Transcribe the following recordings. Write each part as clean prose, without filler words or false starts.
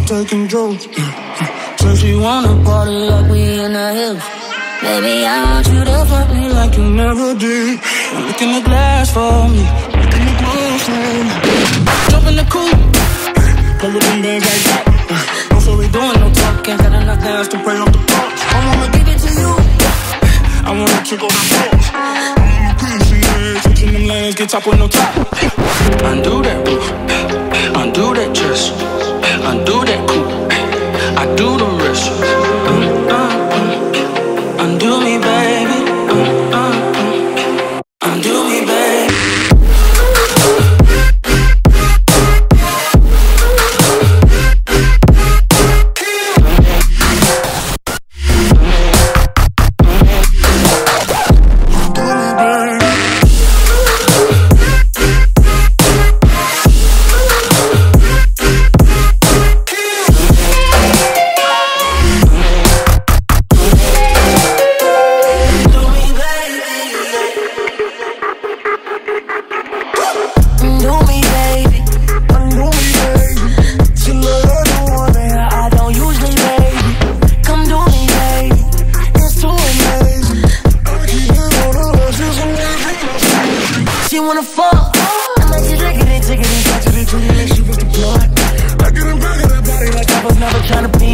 taking jokes. Says she wanna party like we in the hills. Baby, I want you to fuck me like you never did. Look in the glass for me, look in the glass for me. Jump in the coupe, play with them bands like that. Also we doing no talking, gotta knock down to pray off the box. I wanna give it to you, I wanna trick on the box. Switching them lanes, get top with no top. Undo that roof, undo that dress, undo that coupe. I do the rest. Undo me, baby. Undo me, baby.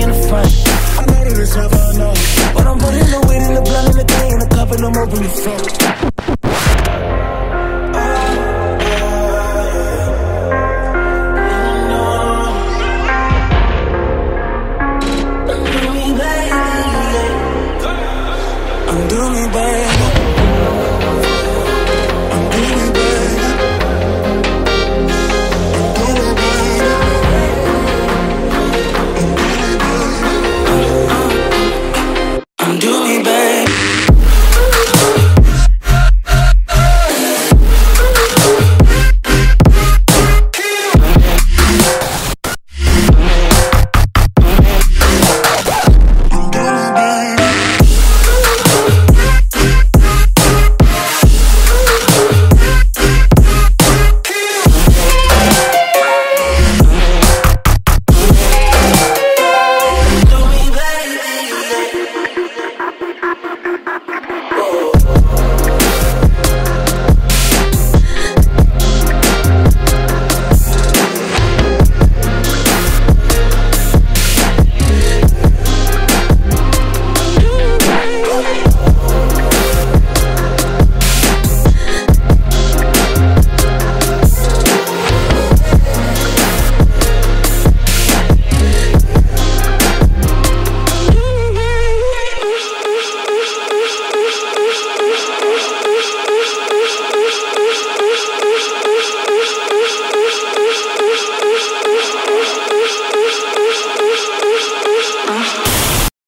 But I'm putting the weed in the blunt in the thing in the cup and I'm open the fuck.